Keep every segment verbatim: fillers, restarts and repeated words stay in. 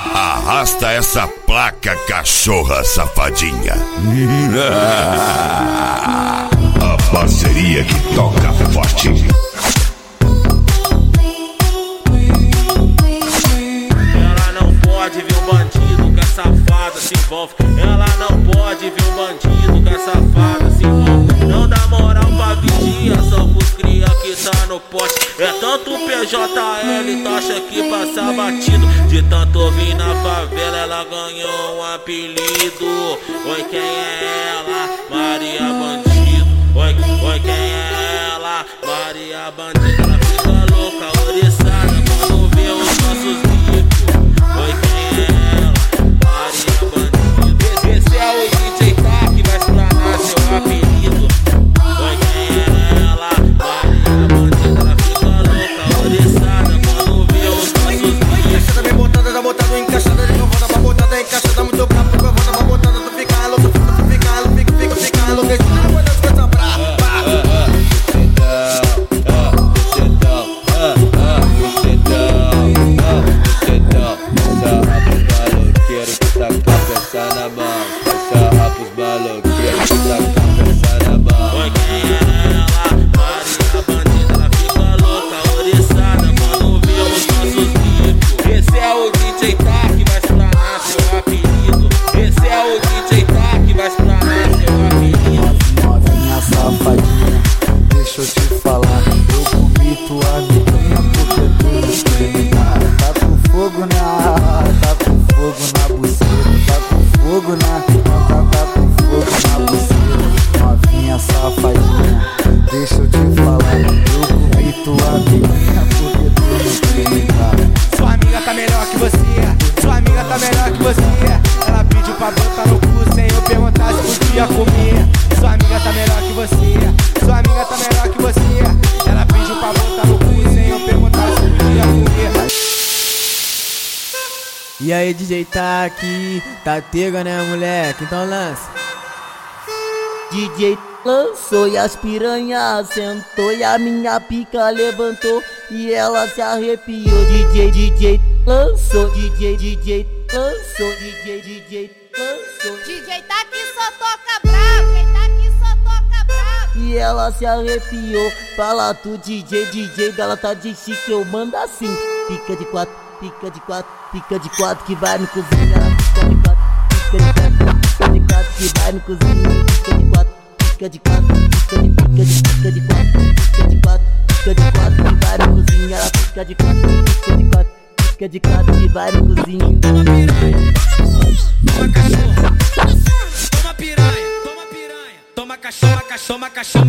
Arrasta essa placa, cachorra safadinha. A parceria que toca forte. Ela não pode ver um bandido que a safada se envolve. Ela não pode ver um bandido que a safada se envolve. Não dá moral pra vigia, só pros cria que tá no pote. É tanto P J L, taxa que passa batido. De tanto ouvir na favela, ela ganhou um apelido. Oi, quem é ela? Maria Bandido. Oi, oi, quem é ela? Maria Bandido. Ela fica louca, oriçada quando vê os nossos ricos. Oi, quem é ela? Maria Bandido. Esse é o D J Tá que vai explanar seu apelido. Oi, quem é ela? Maria Bandido. Ela fica louca, oriçada quando vê os nossos ricos. Encaixada bem botada, já botada, encaixada de novo, volta pra botada, encaixada muito brava, depois volta pra botada, tu fica louco, tu fica louco, fica, fica, fica louco, encaixada quando as coisas brava. Deixa eu te falar, eu comi tua amiguinha porque tu me espremegada. Tá com fogo na, tá com fogo na buceta, tá com fogo na, tá, tá com fogo na buceta. Novinha safadinha, deixa eu te falar, eu comi tua amiguinha porque tu me espremegada. Sua amiga tá melhor que você, sua amiga tá melhor que você. Ela pediu pra botar no cu sem eu perguntar se podia comer. Sua amiga tá melhor que você, sua amiga tá melhor que você. Ela pediu pra botar no cu sem eu perguntar se podia comer. E aí, D J Tá aqui, tá tega, né, moleque? Então lança. D J lançou e as piranhas sentou e a minha pica levantou e ela se arrepiou. D J, D J lançou, D J, D J lançou, D J, D J lançou. D J Tá aqui só toca bravo, D J Tá aqui só toca bravo. E ela se arrepiou, fala tu D J, D J dela tá de chique, eu mando assim. Pica de quatro, pica de quatro, pica de quatro que vai no cozinho. Ela pica de quatro, pica de quatro, pica de quatro que vai no cozinho. Pica de quatro, pica de quatro, pica de pica de pica de quatro, pica de quatro, pica de quatro que vai no cozinho. Ela pica de quatro, pica de quatro, pica de quatro que vai no cozinho. Toma piranha, toma cachorro, toma piranha, toma piranha, toma cachorro, cachorro, cachorro.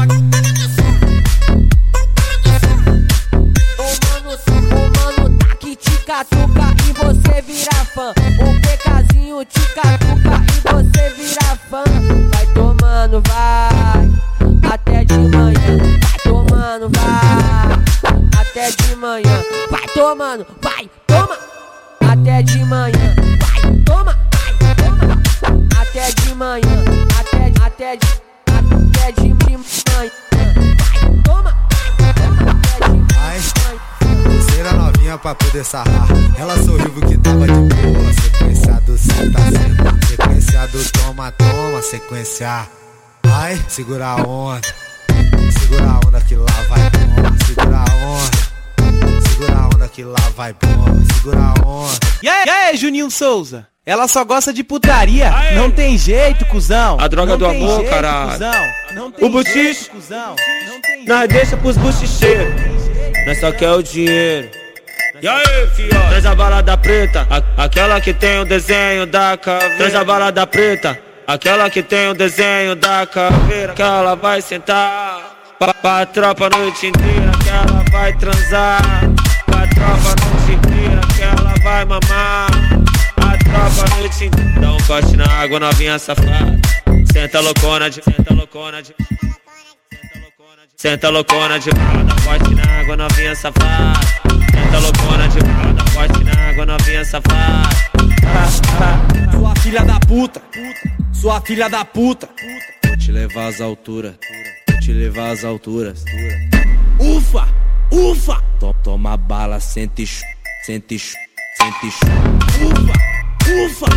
O mano tá que te catuca e você vira fã. O PKzinho te catuca e você vira fã. Vai tomando, vai, até de manhã. Vai tomando, vai, até de manhã. Vai tomando, vai, toma, até de manhã. Vai, toma, vai, toma, até de manhã. Até, até de, até de manhã. Vai, toma, vai, toma, até de manhã. Terceira novinha pra poder sarrar. Ela sorriu que tava de boa. Sequência do senta, senta. Sequência do toma, toma. Sequência. Ai, segura a onda. Segura a onda que lá vai bomba. Segura a onda. Segura a onda que lá vai bomba. Segura a onda. E aí, e aí, Juninho Souza? Ela só gosta de putaria. Aê. Não tem jeito, cuzão. A droga não do amor, jeito, caralho. Cuzão. Não tem o buchiche, cuzão. Não tem nós jeito. deixa pros buchicheiros. Nós só quer o dinheiro. E aí, fiote? Traz a balada preta, a, aquela que tem o desenho da caveira. Traz a balada preta, aquela que tem o desenho da caveira. Que ela vai sentar pra, pra tropa a noite inteira. Que ela vai transar pra tropa a noite inteira. Que ela vai mamar a tropa a noite inteira. Dá um corte na água, novinha safada. Senta loucona de, senta loucona de. Senta loucona de balada forte na água, novinha safada. Senta loucona de balada forte na água, novinha safada. Sua filha da puta, sua filha da puta. Vou te levar às alturas, vou te levar às alturas. Ufa, ufa. Toma bala, sente, sente, sente chuva. Ufa,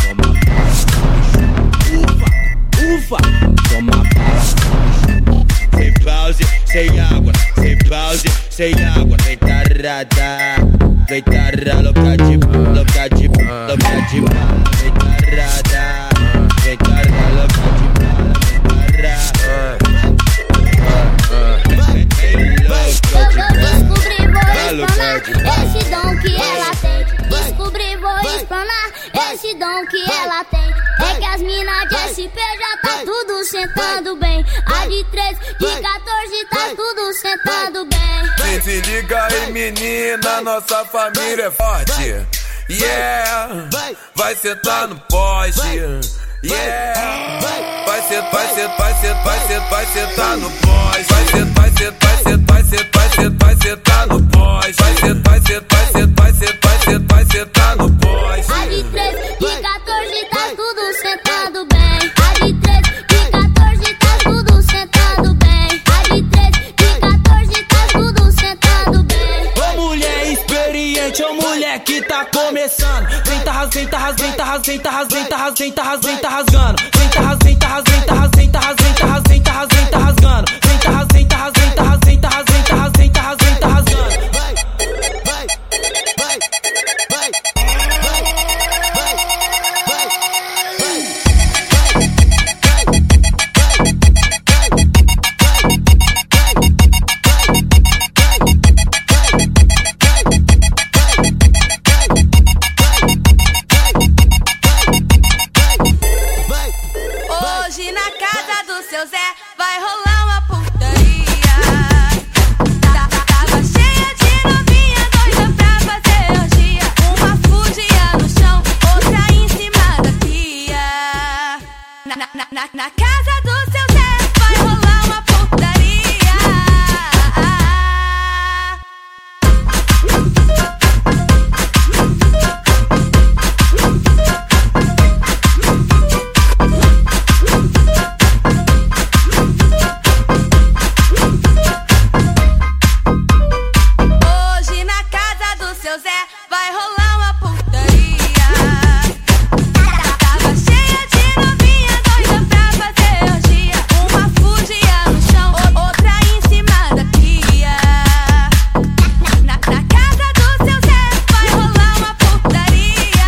ufa, ufa, toma bala. Sem pause, sem água, sem pause, sem água. Vem tarada, vem tarada, louca de bala, louca de bala, louca de bala. Vem tarada, vem tarada, louca de bala, vem tarada. Vou descobrir, vou explanar esse dom que ela tem. Descobrir, vou explanar esse dom que ela tem. É que as minas de S P já tá tudo sentando bem. A de três, de quatorze tá tudo sentando bem. Se liga aí, menina, nossa família é forte. Yeah, vai sentar no poste. Yeah, vai ser, vai ser, vai ser, vai ser, vai sentar no pós. Vai ser, vai ser, vai ser, vai ser, vai ser, vai sentar no pós. Vai ser, vai ser, vai ser, vai ser, vai ser, vai sentar no pós. A de três, de quatorze tá tudo sentado bem. A de três, de quatorze tá tudo sentado bem. A de três, de quatorze tá tudo sentado bem. Ô mulher experiente, ô mulher que tá começando. Vem tá rasgando, tá rasgando, tá rasgando, tá rasgando, tá rasgando, tá rasgando, tá rasgando. Vem tá rasgando, tá rasgando, tá rasgando, tá rasgando, tá rasgando, tá rasgando, tá rasgando. Vem tá rasgando, tá rasgando, tá rasgando, tá rasgando, tá rasgando, tá rasgando, tá rasgando. Vai, vai, vai, vai, Hoje na casa do seu Zé vai rolar uma putaria. Tá, tava cheia de novinha doida pra fazer orgia. Uma fugia no chão, outra em cima da pia. Na, na, na, na casa do seu Zé vai rolar uma putaria. Hoje na casa do seu Zé vai rolar uma putaria. Tava cheia de novinha doida pra fazer orgia. Uma fugia no chão, outra em cima da pia. Na, na casa do seu Zé vai rolar uma putaria.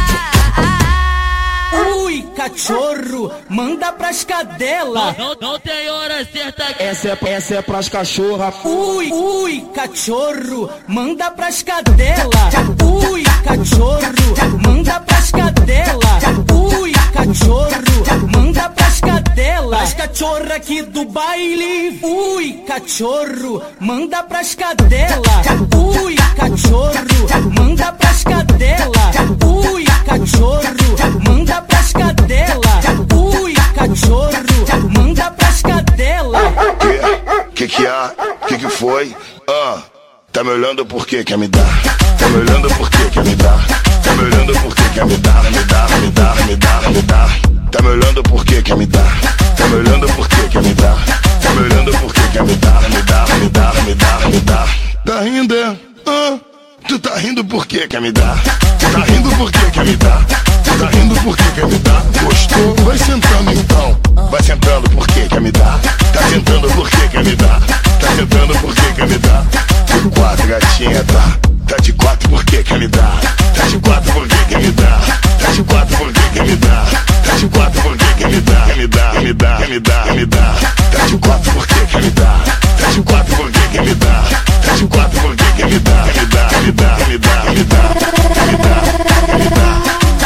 Ui, cachorro, manda pras cadela. Não, não tem hora certa. Essa é, essa é pras cachorra. Ui, ui, cachorro, manda pras cadela. Ui, cachorro, manda pras cadela. Ui, cachorro, manda pras cadela. As cachorra aqui do baile. Ui, cachorro, manda pras cadela. Ui, cachorro, manda pras cadela. Ui, cachorro, manda pras cadela. Ui, cachorro, manda pras cadela. Que que há? Que que foi? Ah, tá me olhando por que quer me dar? Tá me olhando por que quer me dar? Tá me olhando por que quer me dar? Me dar, me dar, me dar, me dar. Tá me olhando por que quer me dar? Tá me olhando por que quer me dar? Tá me olhando por que quer me dar? Me dar, me dar, me dar, me dar. Tá rindo, é? Ah, tu tá rindo por que quer me dar? Tu tá rindo por que quer me dar? Tu tá rindo por que quer me dar? Gostou? Vai sentando então. Vai sentando por que quer me dar? Tá sentando por que quer me dar? Tá sentando por que quer me dar? De quatro, gatinha, tá? Tá de quatro por que quer me dar? Tá de quatro por que quer me dar? Tá de quatro por que quer me dar? Tá de quatro por que quer me dar? Quer me dar, quer me dar, quer me dar, quer me dar. Tá de quatro por que quer me dar? Tá de quatro por que quer me dar? Tá de quatro por que quer me dar? Quer me dar, quer me dar, quer me dar, quer me dar, quer me dar, quer me dar.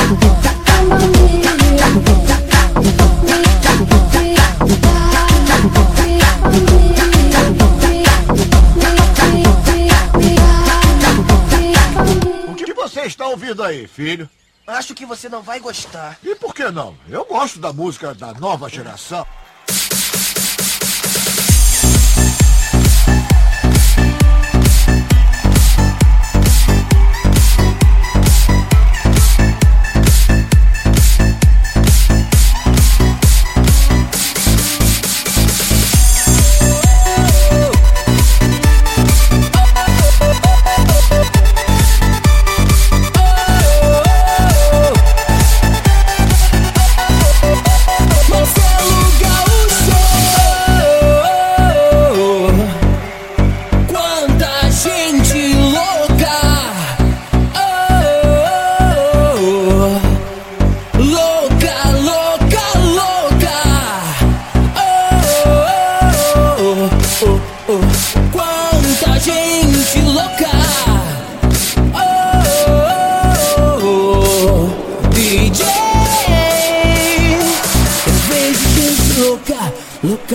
O que você está ouvindo aí, filho? Acho que você não vai gostar. E por que não? Eu gosto da música da nova geração. Oh,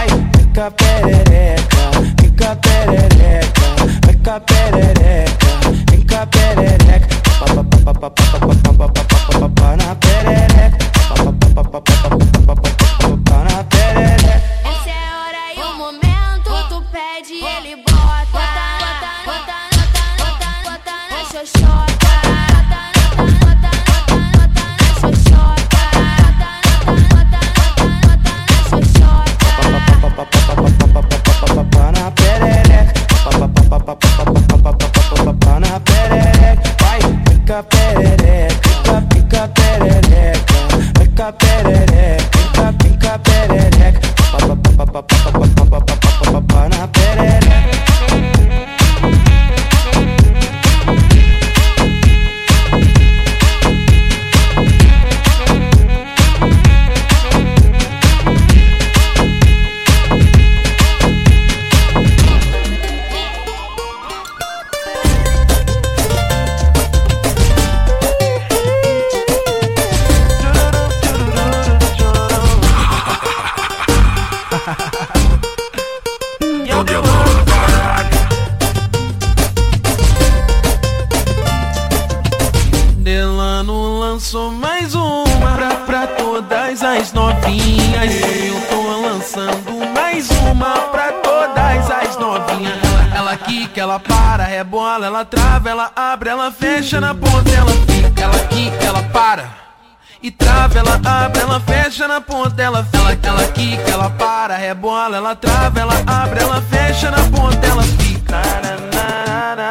vai, fica perereca, fica perereca, fica perereca, fica perereca, na perereca, na perereca. Essa é a hora e o momento, tu pede e ele bota, bota, bota, bota, bota, bota na xoxota, bota, bota, bota, bota na xoxota, na perereca, na perereca, vai, fica perereca, fica perereca, fica perereca, fica, fica perereca, na perereca. Delano lançou mais uma pra, pra todas as novinhas. Eu tô lançando mais uma pra todas as novinhas. Ela, ela quica, ela para, rebola, ela trava, ela abre, ela fecha na ponta, ela fica. Ela quica, ela para e trava, ela abre, ela fecha na ponta, ela fica. Ela, ela quica, ela para, rebola, ela trava, ela abre, ela fecha na ponta, ela fica.